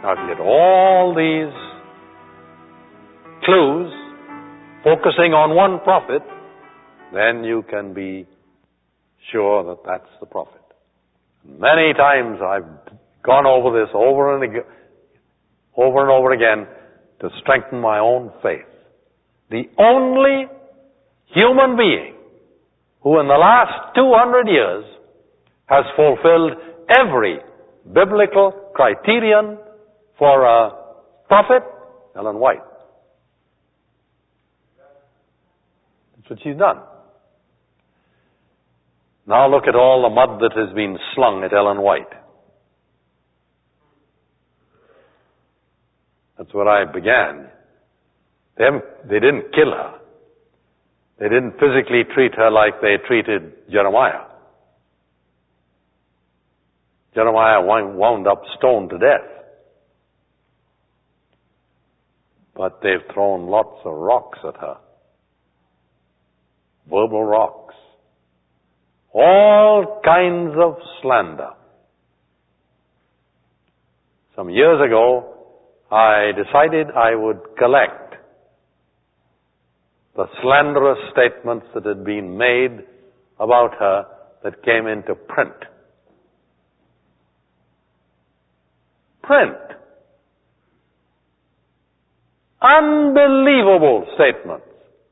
Now, if you get all these clues focusing on one prophet, then you can be sure that that's the prophet. Many times I've gone over this over and over again to strengthen my own faith. The only human being who in the last 200 years has fulfilled every biblical criterion for a prophet, Ellen White. That's what she's done. Now look at all the mud that has been slung at Ellen White. That's where I began. They didn't kill her. They didn't physically treat her like they treated Jeremiah. Jeremiah wound up stoned to death. But they've thrown lots of rocks at her. Verbal rocks. All kinds of slander. Some years ago, I decided I would collect the slanderous statements that had been made about her that came into print. Print. Unbelievable statements.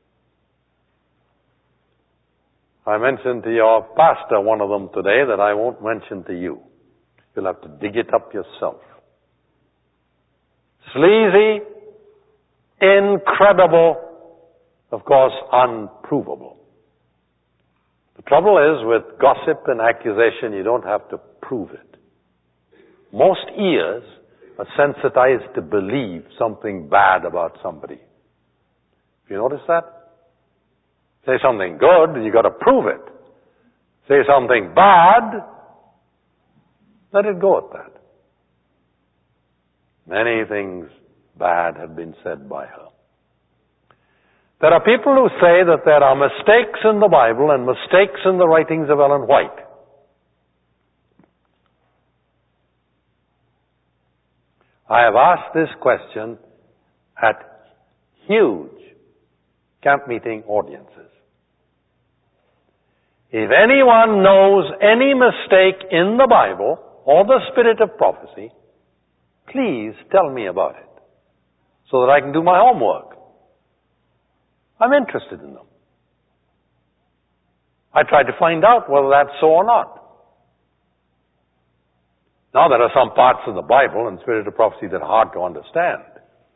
I mentioned to your pastor one of them today that I won't mention to you. You'll have to dig it up yourself. Sleazy, incredible, of course, unprovable. The trouble is with gossip and accusation, you don't have to prove it. Most ears are sensitized to believe something bad about somebody. Have you noticed that? Say something good, you got to prove it. Say something bad, let it go at that. Many things bad have been said by her. There are people who say that there are mistakes in the Bible and mistakes in the writings of Ellen White. I have asked this question at huge camp meeting audiences. If anyone knows any mistake in the Bible or the spirit of prophecy, please tell me about it so that I can do my homework. I'm interested in them. I try to find out whether that's so or not. Now, there are some parts of the Bible and spirit of prophecy that are hard to understand.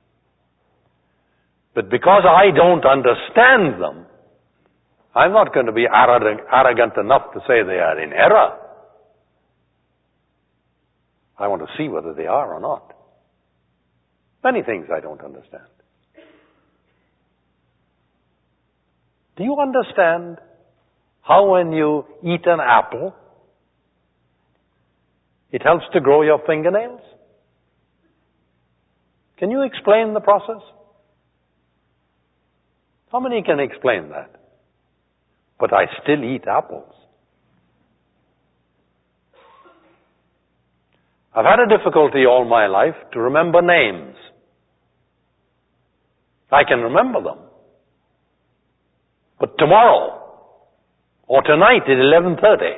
But because I don't understand them, I'm not going to be arrogant enough to say they are in error. I want to see whether they are or not. Many things I don't understand. Do you understand how when you eat an apple, it helps to grow your fingernails? Can you explain the process? How many can explain that? But I still eat apples. I've had a difficulty all my life to remember names. I can remember them. But tomorrow, or tonight at 11:30.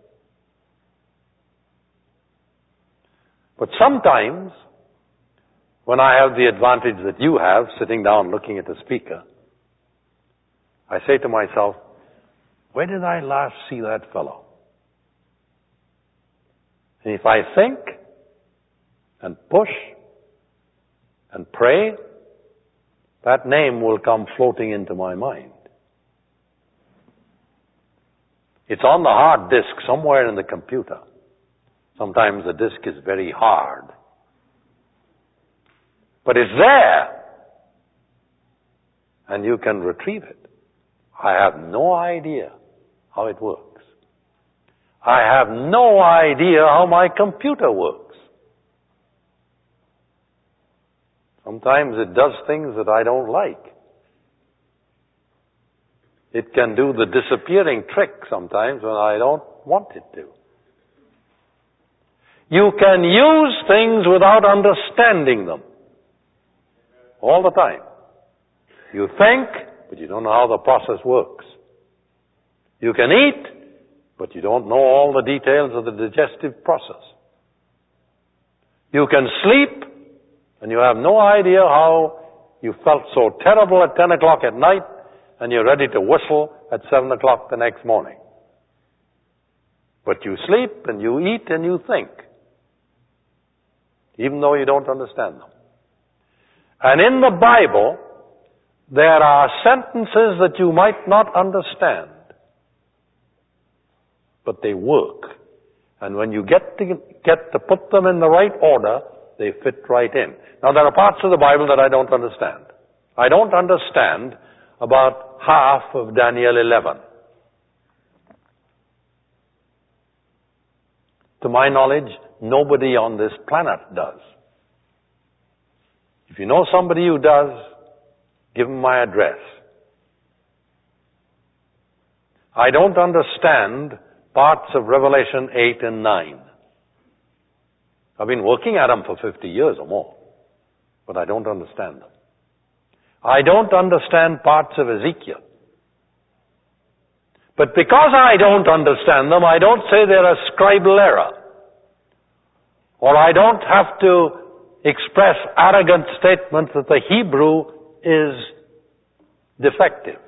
But sometimes, when I have the advantage that you have, sitting down looking at the speaker, I say to myself, where did I last see that fellow? And if I think and push and pray, that name will come floating into my mind. It's on the hard disk somewhere in the computer. Sometimes the disk is very hard. But it's there. And you can retrieve it. I have no idea how it works. I have no idea how my computer works. Sometimes it does things that I don't like. It can do the disappearing trick sometimes when I don't want it to. You can use things without understanding them. All the time. You think, but you don't know how the process works. You can eat, but you don't know all the details of the digestive process. You can sleep, and you have no idea how you felt so terrible at 10 o'clock at night, and you're ready to whistle at 7 o'clock the next morning. But you sleep, and you eat, and you think, even though you don't understand them. And in the Bible, there are sentences that you might not understand, but they work. And when you get to put them in the right order, they fit right in. Now, there are parts of the Bible that I don't understand. I don't understand about half of Daniel 11. To my knowledge, nobody on this planet does. If you know somebody who does, give them my address. I don't understand parts of Revelation 8 and 9. I've been working at them for 50 years or more, but I don't understand them. I don't understand parts of Ezekiel. But because I don't understand them, I don't say they're a scribal error. Or I don't have to express arrogant statements that the Hebrew is defective.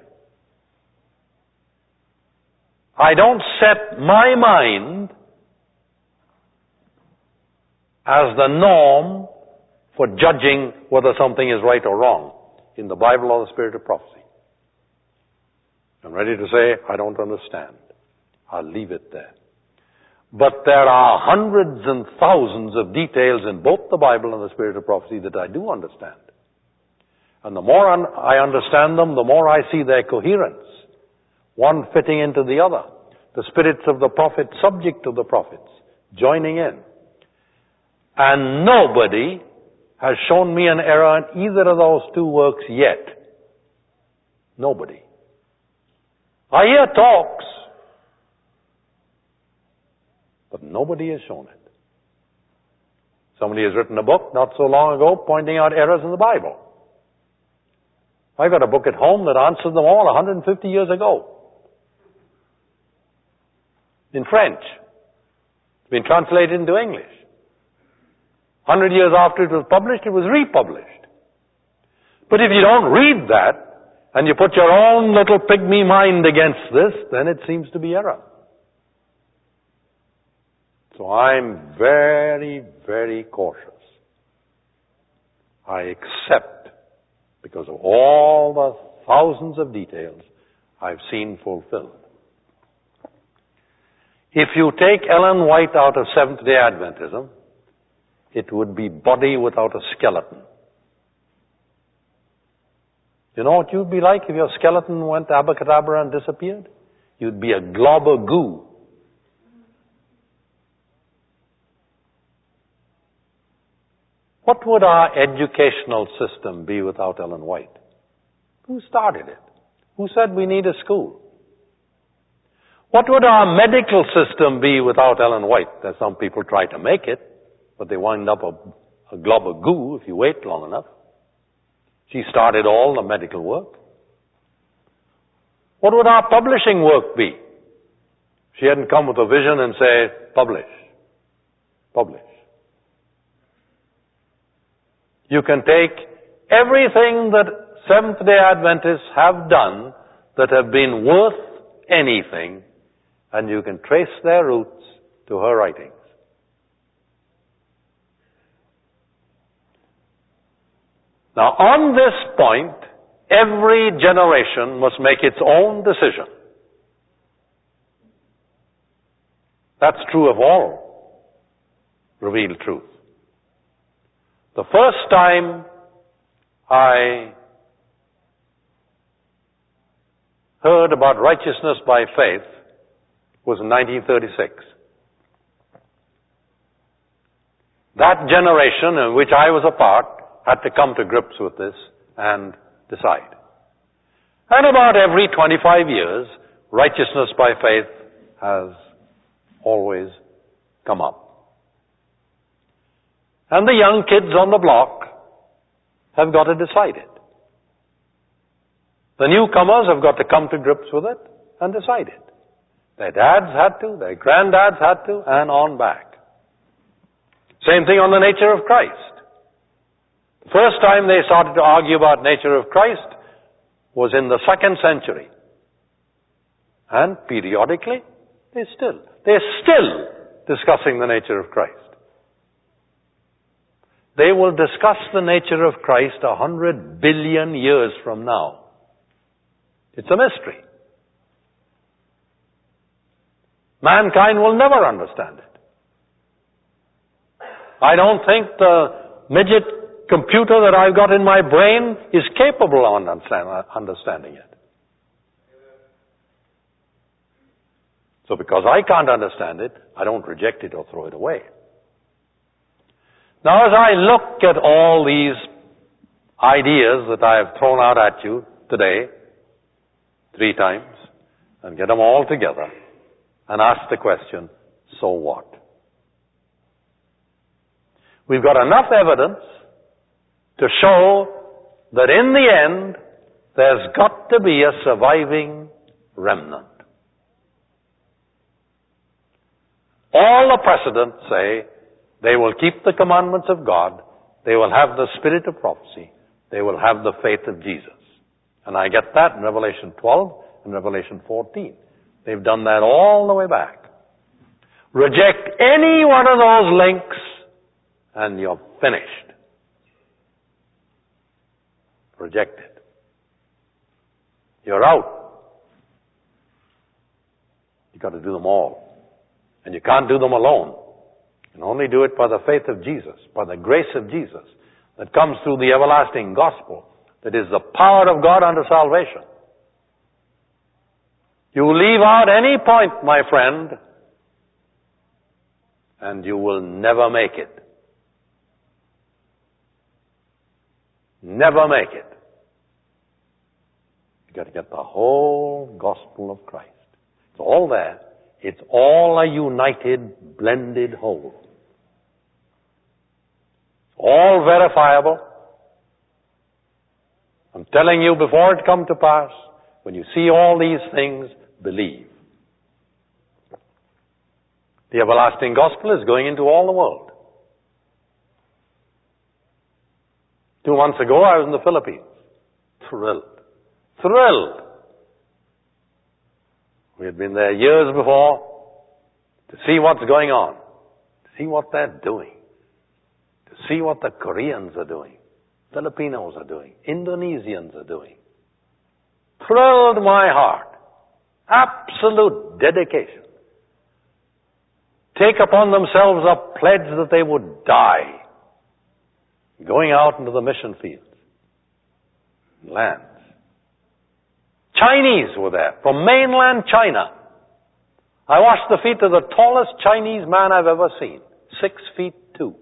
I don't set my mind as the norm for judging whether something is right or wrong in the Bible or the spirit of prophecy. I'm ready to say, I don't understand. I'll leave it there. But there are hundreds and thousands of details in both the Bible and the spirit of prophecy that I do understand. And the more I understand them, the more I see their coherence, one fitting into the other. The spirits of the prophets subject to the prophets, joining in. And nobody has shown me an error in either of those two works yet. Nobody. I hear talks, but nobody has shown it. Somebody has written a book not so long ago pointing out errors in the Bible. I've got a book at home that answered them all 150 years ago. In French. It's been translated into English. 100 years after it was published, it was republished. But if you don't read that, and you put your own little pygmy mind against this, then it seems to be error. So I'm very, very cautious. I accept, because of all the thousands of details I've seen fulfilled. If you take Ellen White out of Seventh-day Adventism, it would be body without a skeleton. You know what you'd be like if your skeleton went abracadabra and disappeared? You'd be a glob of goo. What would our educational system be without Ellen White? Who started it? Who said we need a school? What would our medical system be without Ellen White? There's some people try to make it, but they wind up a glob of goo if you wait long enough. She started all the medical work. What would our publishing work be? She hadn't come with a vision and say, publish. Publish. You can take everything that Seventh-day Adventists have done that have been worth anything, and you can trace their roots to her writings. Now, on this point, every generation must make its own decision. That's true of all revealed truth. The first time I heard about righteousness by faith was in 1936. That generation in which I was a part had to come to grips with this and decide. And about every 25 years, righteousness by faith has always come up. And the young kids on the block have got to decide it. The newcomers have got to come to grips with it and decide it. Their dads had to, their granddads had to, and on back. Same thing on the nature of Christ. The first time they started to argue about nature of Christ was in the 2nd century. And periodically, they're still discussing the nature of Christ. They will discuss the nature of Christ 100 billion years from now. It's a mystery. Mankind will never understand it. I don't think the midget computer that I've got in my brain is capable of understanding it. So because I can't understand it, I don't reject it or throw it away. Now as I look at all these ideas that I have thrown out at you today, 3 times, and get them all together, and ask the question, so what? We've got enough evidence to show that in the end, there's got to be a surviving remnant. All the precedents say they will keep the commandments of God, they will have the spirit of prophecy, they will have the faith of Jesus. And I get that in Revelation 12 and Revelation 14. They've done that all the way back. Reject any one of those links and you're finished. Reject it. You're out. You've got to do them all. And you can't do them alone. You can only do it by the faith of Jesus, by the grace of Jesus that comes through the everlasting gospel, that is the power of God unto salvation. You leave out any point, my friend, and you will never make it. Never make it. You've got to get the whole gospel of Christ. It's all there. It's all a united, blended whole. All verifiable. I'm telling you, before it come to pass, when you see all these things, believe. The everlasting gospel is going into all the world. 2 months ago, I was in the Philippines. Thrilled. We had been there years before to see what's going on, to see what they're doing, to see what the Koreans are doing, Filipinos are doing, Indonesians are doing. Thrilled my heart. Absolute dedication. Take upon themselves a pledge that they would die going out into the mission fields, lands. Chinese were there, from mainland China. I washed the feet of the tallest Chinese man I've ever seen, 6'2".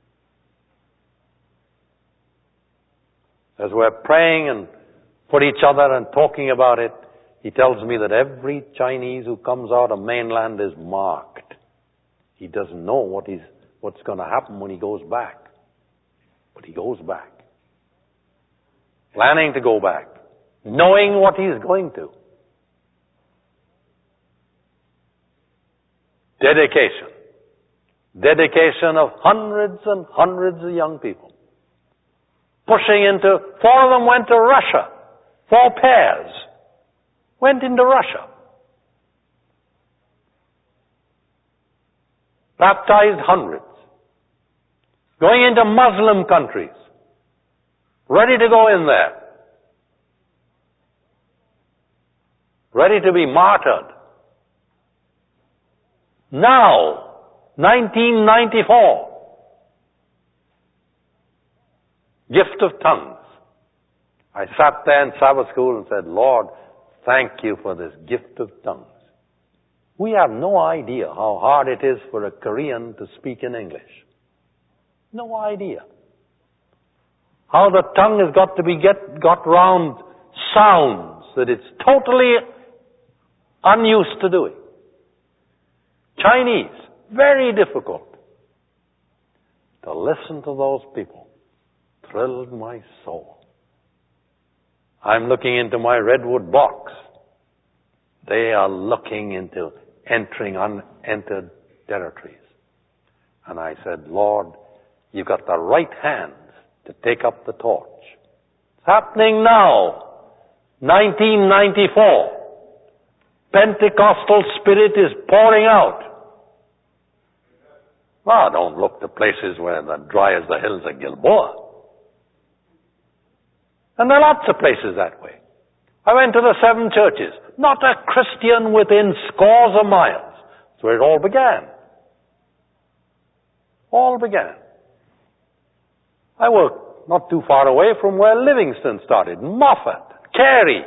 As we're praying and for each other and talking about it, he tells me that every Chinese who comes out of mainland is marked. He doesn't know what's going to happen when he goes back. But he goes back. Planning to go back. Knowing what he's going to. Dedication. Dedication of hundreds and hundreds of young people. Pushing into, 4 of them went to Russia. 4 pairs went into Russia. Baptized hundreds. Going into Muslim countries. Ready to go in there. Ready to be martyred. Now, 1994. Gift of tongues. I sat there in Sabbath school and said, Lord, thank you for this gift of tongues. We have no idea how hard it is for a Korean to speak in English. No idea. How the tongue has got to be got round sounds that it's totally unused to doing. Chinese, very difficult. to listen to those people thrilled my soul. I'm looking into my redwood box. They are looking into entering unentered territories. And I said, Lord, you've got the right hands to take up the torch. It's happening now. 1994. Pentecostal spirit is pouring out. Well, don't look to places where they're dry as the hills of Gilboa. And there are lots of places that way. I went to the 7 churches. Not a Christian within scores of miles. That's where it all began. All began. I worked not too far away from where Livingston started. Moffat, Carey.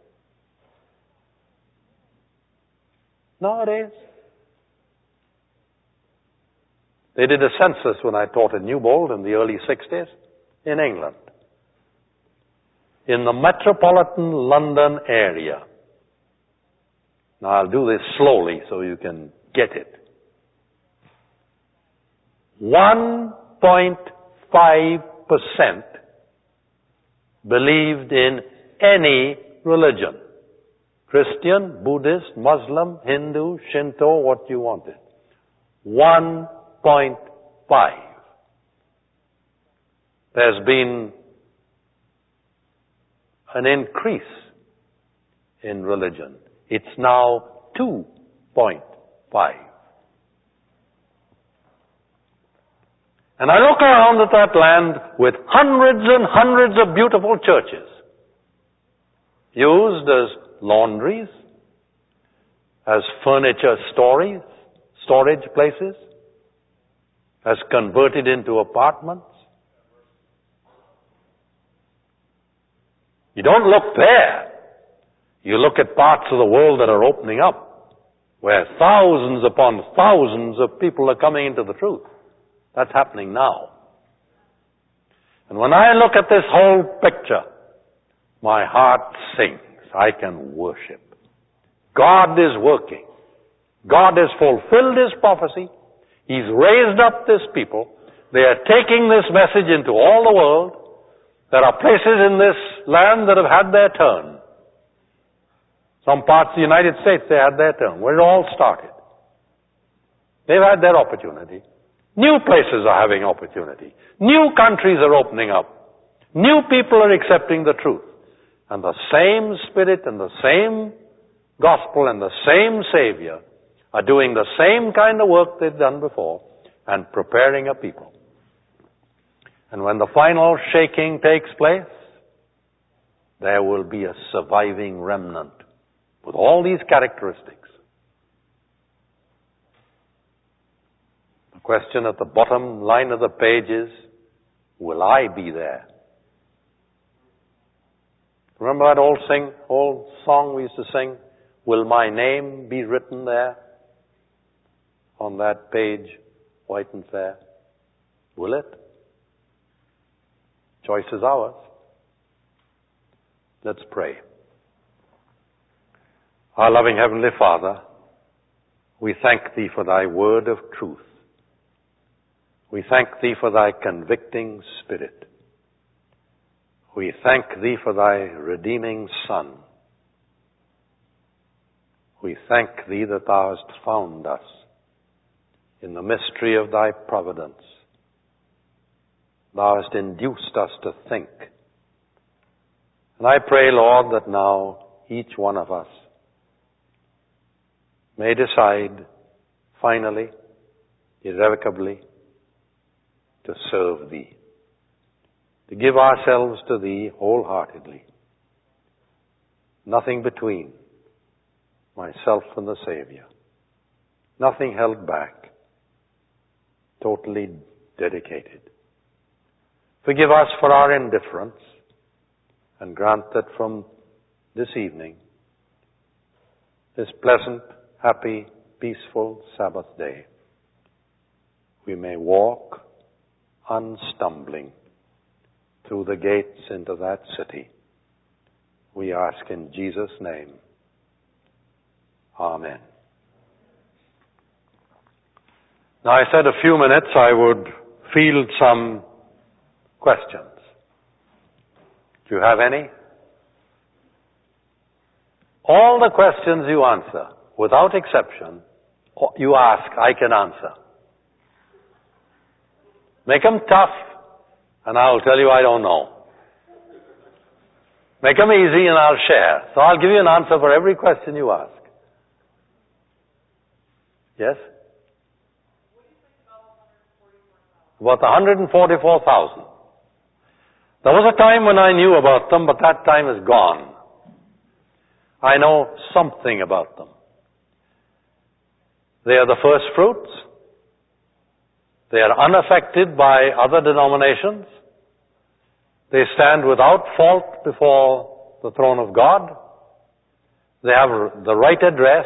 Nowadays, they did a census when I taught at Newbold in the early 60s in England. In the metropolitan London area. Now I'll do this slowly so you can get it. 1.5% believed in any religion. Christian, Buddhist, Muslim, Hindu, Shinto, what you wanted. 1.5. There's been an increase in religion. It's now 2.5. And I look around at that land with hundreds and hundreds of beautiful churches used as laundries, as furniture storage places, as converted into apartments. You don't look there. You look at parts of the world that are opening up, where thousands upon thousands of people are coming into the truth. That's happening now. And when I look at this whole picture, my heart sings. I can worship. God is working. God has fulfilled His prophecy. He's raised up this people. They are taking this message into all the world. There are places in this land that have had their turn. Some parts of the United States, they had their turn, where it all started. They've had their opportunity. New places are having opportunity. New countries are opening up. New people are accepting the truth. And the same Spirit and the same gospel and the same Savior are doing the same kind of work they've done before and preparing a people. And when the final shaking takes place, there will be a surviving remnant with all these characteristics. The question at the bottom line of the page is, will I be there? Remember that old song we used to sing? Will my name be written there on that page, white and fair? Will it? Choice is ours. Let's pray. Our loving Heavenly Father, we thank Thee for Thy word of truth. We thank Thee for Thy convicting Spirit. We thank Thee for Thy redeeming Son. We thank Thee that Thou hast found us in the mystery of Thy providence. Thou hast induced us to think. And I pray, Lord, that now each one of us may decide finally, irrevocably, to serve Thee, to give ourselves to Thee wholeheartedly. Nothing between myself and the Savior. Nothing held back. Totally dedicated. Forgive us for our indifference, and grant that from this evening, this pleasant, happy, peaceful Sabbath day, we may walk unstumbling through the gates into that city. We ask in Jesus' name. Amen. Now I said a few minutes I would field some questions. Do you have any? All the questions you answer, without exception, you ask, I can answer. Make them tough, and I'll tell you I don't know. Make them easy, and I'll share. So I'll give you an answer for every question you ask. Yes? About 144,000. There was a time when I knew about them, but that time is gone. I know something about them. They are the first fruits. They are unaffected by other denominations. They stand without fault before the throne of God. They have the right address,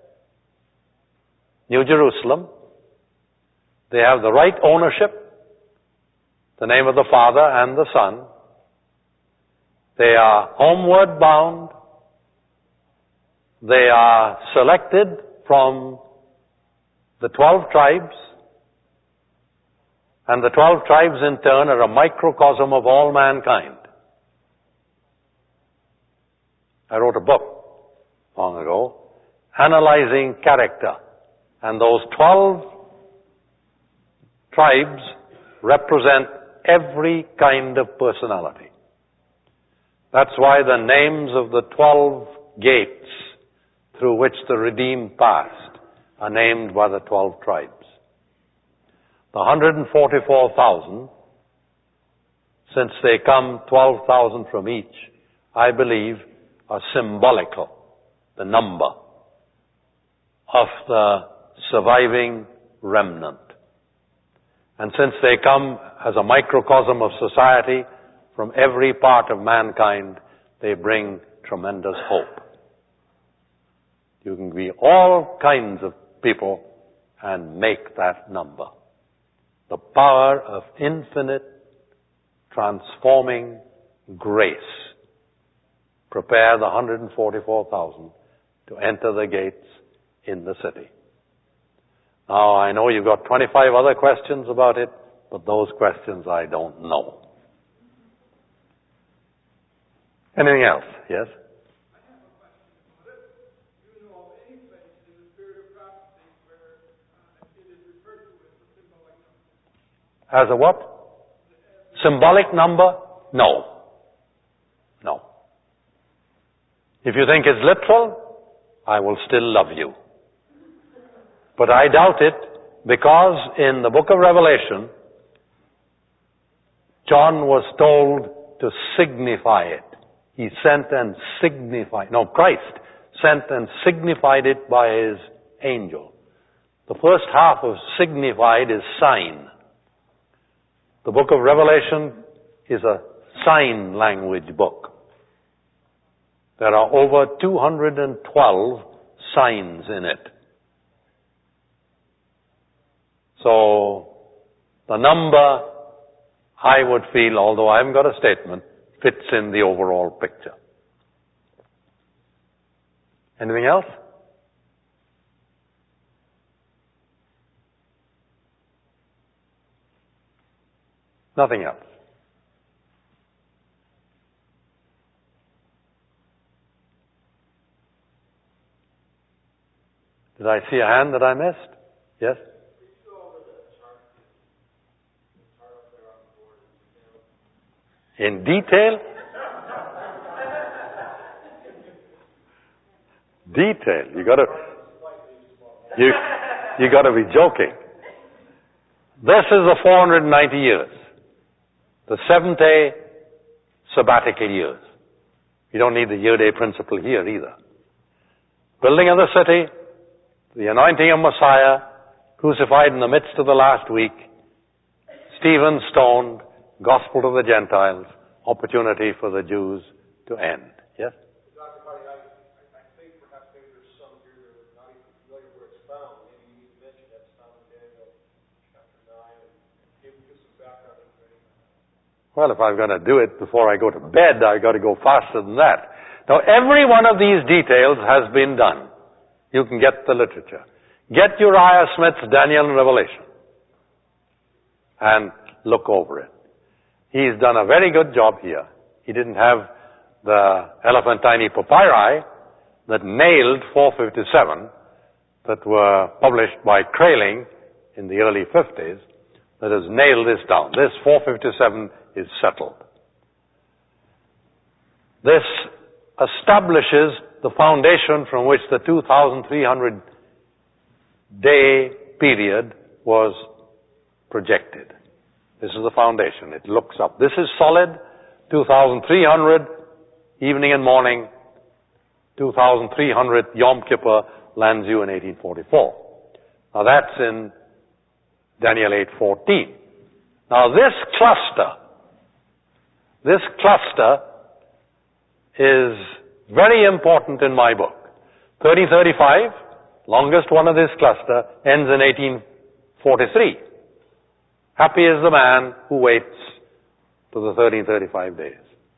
New Jerusalem. They have the right ownership, the name of the Father and the Son. They are homeward bound. They are selected from the 12 tribes. And the 12 tribes in turn are a microcosm of all mankind. I wrote a book long ago analyzing character. And those 12 tribes represent every kind of personality. That's why the names of the 12 gates through which the redeemed passed are named by the 12 tribes. The 144,000, since they come 12,000 from each, I believe are symbolical, the number of the surviving remnant. And since they come as a microcosm of society from every part of mankind, they bring tremendous hope. You can be all kinds of people and make that number. The power of infinite transforming grace. Prepare the 144,000 to enter the gates in the city. Now, I know you've got 25 other questions about it, but those questions I don't know. Anything else? Yes? As a what? Symbolic number? No. No. If you think it's literal, I will still love you. But I doubt it, because in the book of Revelation, John was told to signify it. He sent and signified, Christ sent and signified it by his angel. The first half of signified is sign. The book of Revelation is a sign language book. There are over 212 signs in it. So, the number, I would feel, although I haven't got a statement, fits in the overall picture. Anything else? Nothing else. Did I see a hand that I missed? Yes? In detail? Detail. You gotta be joking. This is the 490 years. The 7th-day sabbatical years. You don't need the year-day principle here either. Building of the city, the anointing of Messiah, crucified in the midst of the last week, Stephen stoned, gospel to the Gentiles, opportunity for the Jews to end. Yes? Dr. Marty, I think perhaps maybe there's some here that are not even familiar where it's found. Maybe you need to mention that it's found in Daniel chapter 9 and give some background information. Well, if I'm going to do it before I go to bed, I've got to go faster than that. Now, every one of these details has been done. You can get the literature. Get Uriah Smith's Daniel and Revelation. and look over it. He's done a very good job here. He didn't have the elephantine papyri that nailed 457 that were published by Kraling in the early 50s that has nailed this down. This 457 is settled. This establishes the foundation from which the 2,300 day period was projected. This is the foundation. It looks up. This is solid. 2,300 evening and morning. 2,300 Yom Kippur lands you in 1844. Now that's in Daniel 8:14. Now this cluster is very important in my book. 1335, longest one of this cluster, ends in 1843. Happy is the man who waits to the 1335 days.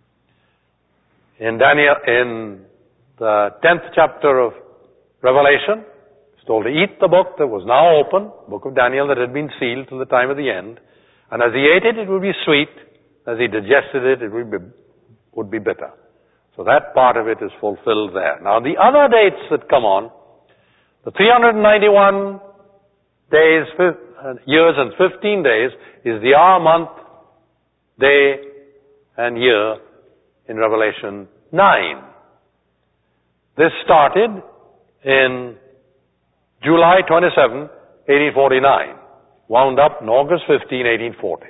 In the 10th chapter of Revelation, it's told to eat the book that was now open, book of Daniel that had been sealed till the time of the end. And as he ate it, it would be sweet. As he digested it, it would be bitter. So that part of it is fulfilled there. Now the other dates that come on, the 391 days, years and 15 days is the hour, month, day, and year in Revelation 9. This started in July 27, 1849, wound up in August 15, 1840.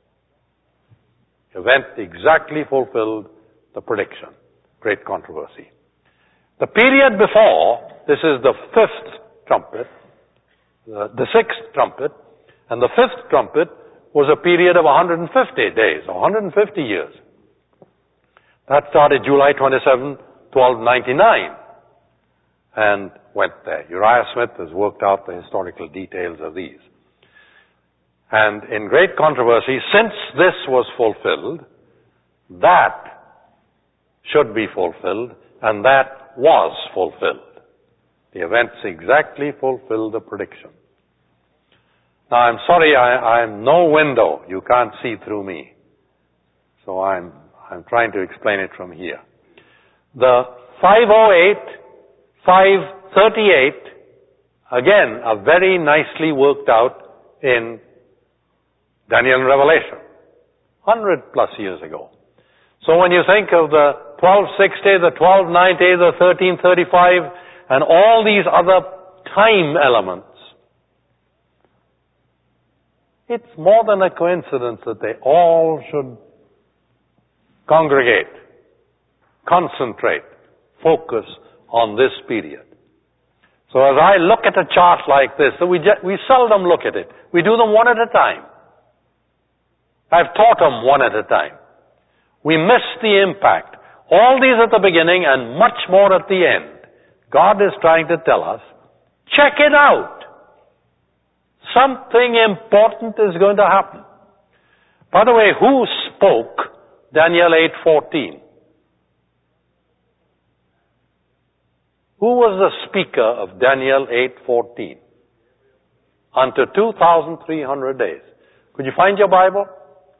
Event exactly fulfilled the prediction. Great controversy. The period before, this is the fifth trumpet, the sixth trumpet, and the fifth trumpet was a period of 150 days, 150 years. That started July 27, 1299, and went there. Uriah Smith has worked out the historical details of these. And in great controversy, since this was fulfilled, that should be fulfilled, and that was fulfilled. The events exactly fulfilled the prediction. Now I'm sorry, I'm no window. You can't see through me. So I'm trying to explain it from here. The 508, 538, again, are very nicely worked out in Daniel and Revelation, 100 plus years ago. So when you think of the 1260, the 1290, the 1335, and all these other time elements, it's more than a coincidence that they all should congregate, concentrate, focus on this period. So as I look at a chart like this, we seldom look at it. We do them one at a time. I've taught them one at a time. We miss the impact. All these at the beginning and much more at the end. God is trying to tell us, check it out. Something important is going to happen. By the way, who spoke Daniel 8:14? Who was the speaker of Daniel 8:14? Unto 2,300 days. Could you find your Bible?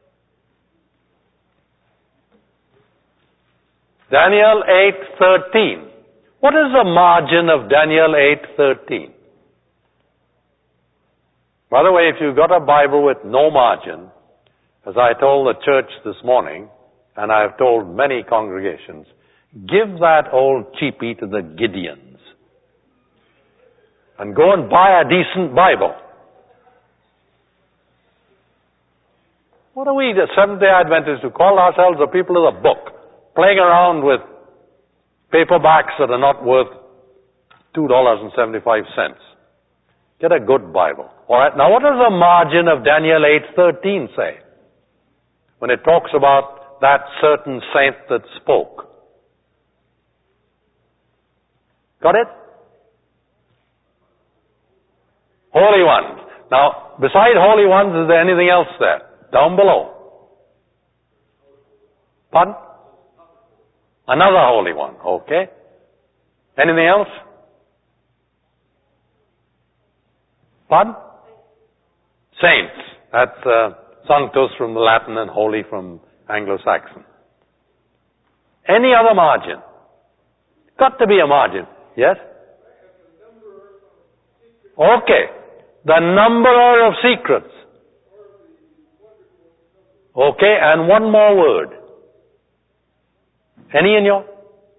Daniel 8:13. What is the margin of Daniel 8:13? By the way, if you've got a Bible with no margin, as I told the church this morning, and I have told many congregations, give that old cheapie to the Gideons. And go and buy a decent Bible. What are we, the Seventh-day Adventists, who call ourselves the people of the book, playing around with paperbacks that are not worth $2.75. Get a good Bible. All right. Now, what does the margin of Daniel 8:13 say? When it talks about that certain saint that spoke. Got it? Holy ones. Now, beside holy ones, is there anything else there? Down below. Pardon? Another holy one. Okay. Anything else? Pardon? Saints. That's sanctus from the Latin and holy from Anglo-Saxon. Any other margin? Got to be a margin. Yes? Okay. The numberer of secrets. Okay, and one more word. Any in your?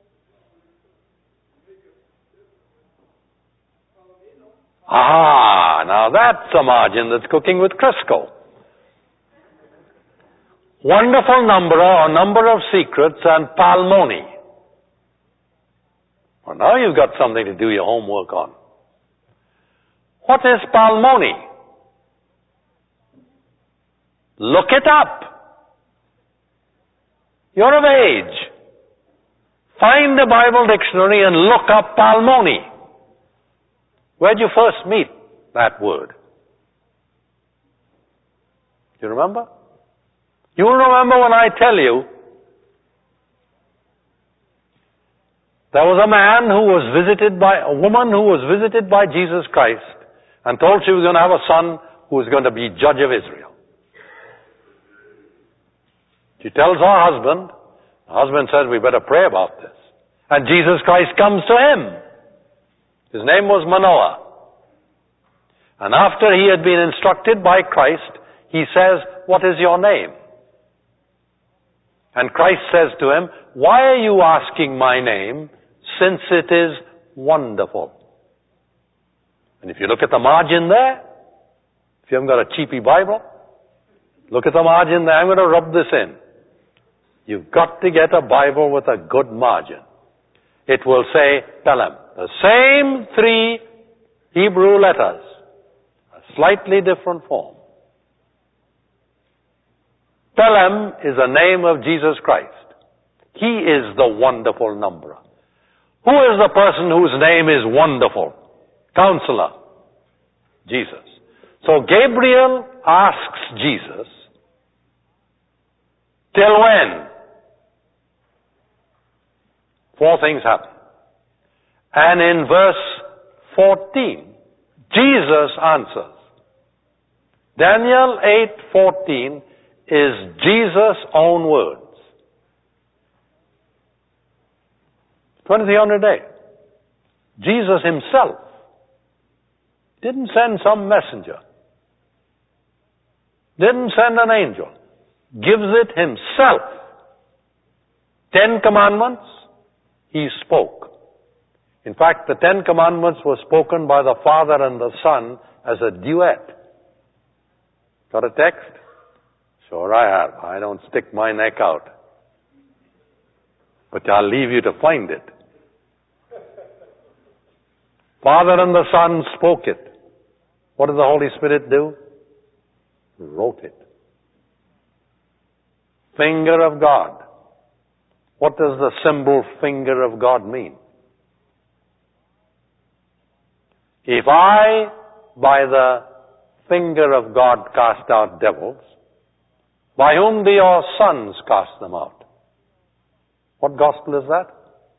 Now that's a margin that's cooking with Crisco. Wonderful numberer or number of secrets and palmoni. Well, now you've got something to do your homework on. What is palmoni? Look it up. You're of age. Find the Bible dictionary and look up palmoni. Where'd you first meet that word? Do you remember? You'll remember when I tell you there was a man who was visited by, a woman who was visited by Jesus Christ and told she was going to have a son who was going to be judge of Israel. She tells her husband, the husband says, we better pray about this. And Jesus Christ comes to him. His name was Manoah. And after he had been instructed by Christ, he says, what is your name? And Christ says to him, why are you asking my name, since it is wonderful? And if you look at the margin there, if you haven't got a cheapy Bible, look at the margin there. I'm going to rub this in. You've got to get a Bible with a good margin. It will say Pelem. The same three Hebrew letters, a slightly different form. Pelem is the name of Jesus Christ. He is the wonderful numberer. Who is the person whose name is wonderful? Counselor. Jesus. So Gabriel asks Jesus, till when? 4 things happen. And in verse 14, Jesus answers. Daniel 8:14 is Jesus' own words. 2300 day. Jesus himself didn't send some messenger. Didn't send an angel. Gives it himself. 10 commandments, he spoke. In fact, the 10 commandments were spoken by the Father and the Son as a duet. Got a text? Sure I have. I don't stick my neck out. But I'll leave you to find it. Father and the Son spoke it. What did the Holy Spirit do? Wrote it. Finger of God. What does the symbol finger of God mean? If I, by the finger of God, cast out devils, by whom do your sons cast them out? What gospel is that?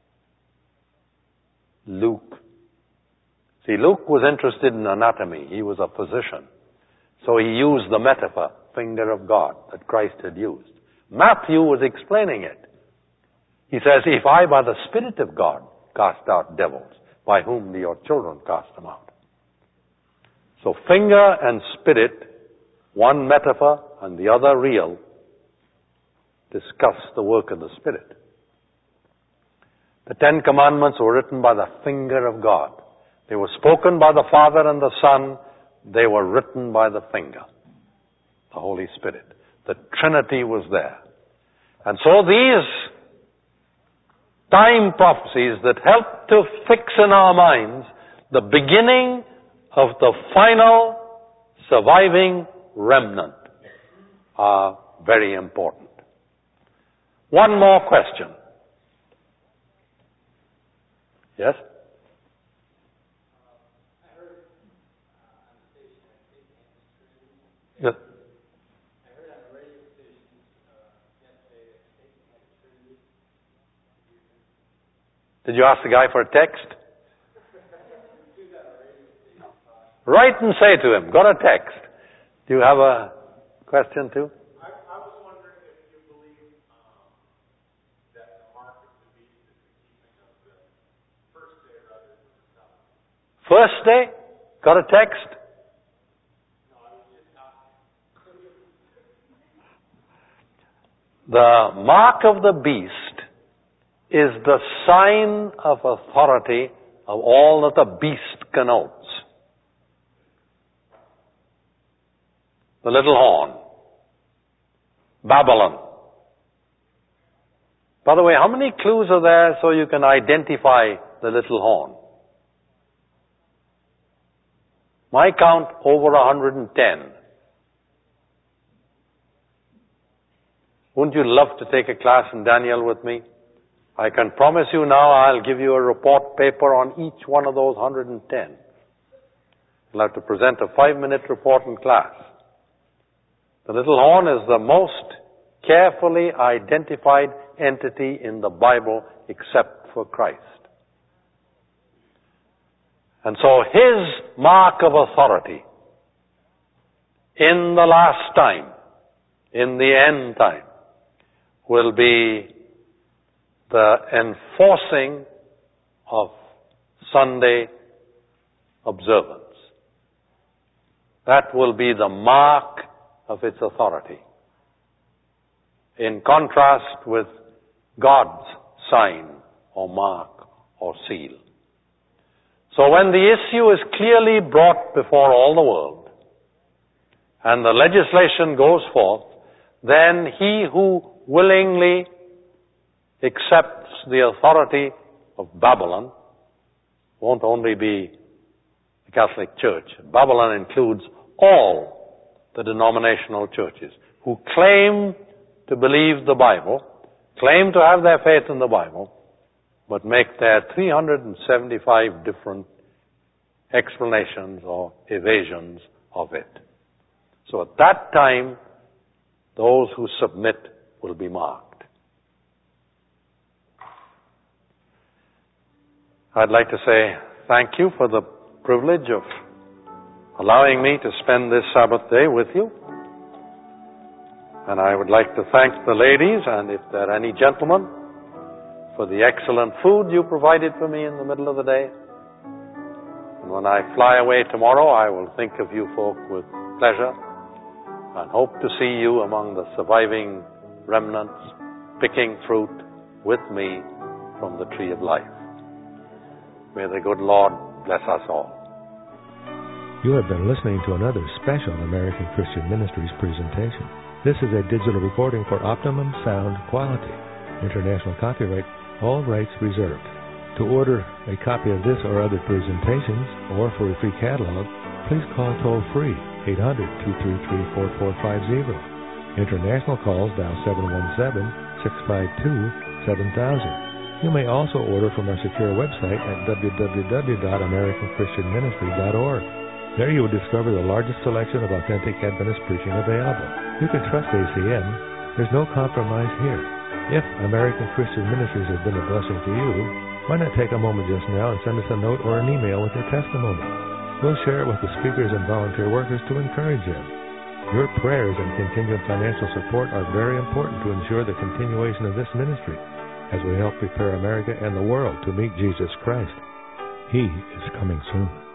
Luke. See, Luke was interested in anatomy. He was a physician. So he used the metaphor, finger of God, that Christ had used. Matthew was explaining it. He says, if I, by the Spirit of God, cast out devils, by whom do your children cast them out? So finger and spirit, one metaphor and the other real, discuss the work of the Spirit. The 10 Commandments were written by the finger of God. They were spoken by the Father and the Son. They were written by the finger, the Holy Spirit. The Trinity was there. And so these time prophecies that help to fix in our minds the beginning of the final surviving remnant are very important. One more question. Yes? Yes. Did you ask the guy for a text? Write and say to him, got a text. Do you have a question too? I was wondering if you believe that the mark of the beast is the keeping of the first day rather than the Sabbath. First day? Got a text? No, I was just asking. The mark of the beast is the sign of authority of all that the beast connotes. The little horn. Babylon. By the way, how many clues are there so you can identify the little horn? My count, over 110. Wouldn't you love to take a class in Daniel with me? I can promise you now I'll give you a report paper on each one of those 110. You'll have to present a 5-minute report in class. The little horn is the most carefully identified entity in the Bible except for Christ. And so his mark of authority in the last time, in the end time, will be the enforcing of Sunday observance. That will be the mark of its authority. In contrast with God's sign or mark or seal. So when the issue is clearly brought before all the world and the legislation goes forth, then he who willingly accepts the authority of Babylon won't only be the Catholic Church. Babylon includes all the denominational churches who claim to believe the Bible, claim to have their faith in the Bible, but make their 375 different explanations or evasions of it. So at that time, those who submit will be marked. I'd like to say thank you for the privilege of allowing me to spend this Sabbath day with you. And I would like to thank the ladies, and if there are any gentlemen, for the excellent food you provided for me in the middle of the day. And when I fly away tomorrow, I will think of you folk with pleasure and hope to see you among the surviving remnants, picking fruit with me from the tree of life. May the good Lord bless us all. You have been listening to another special American Christian Ministries presentation. This is a digital recording for optimum sound quality. International copyright, all rights reserved. To order a copy of this or other presentations, or for a free catalog, please call toll-free 800-233-4450. International calls dial 717-652-7000. You may also order from our secure website at www.americanchristianministry.org. There you will discover the largest selection of authentic Adventist preaching available. You can trust ACM. There's no compromise here. If American Christian Ministries has been a blessing to you, why not take a moment just now and send us a note or an email with your testimony? We'll share it with the speakers and volunteer workers to encourage them. Your prayers and continued financial support are very important to ensure the continuation of this ministry as we help prepare America and the world to meet Jesus Christ. He is coming soon.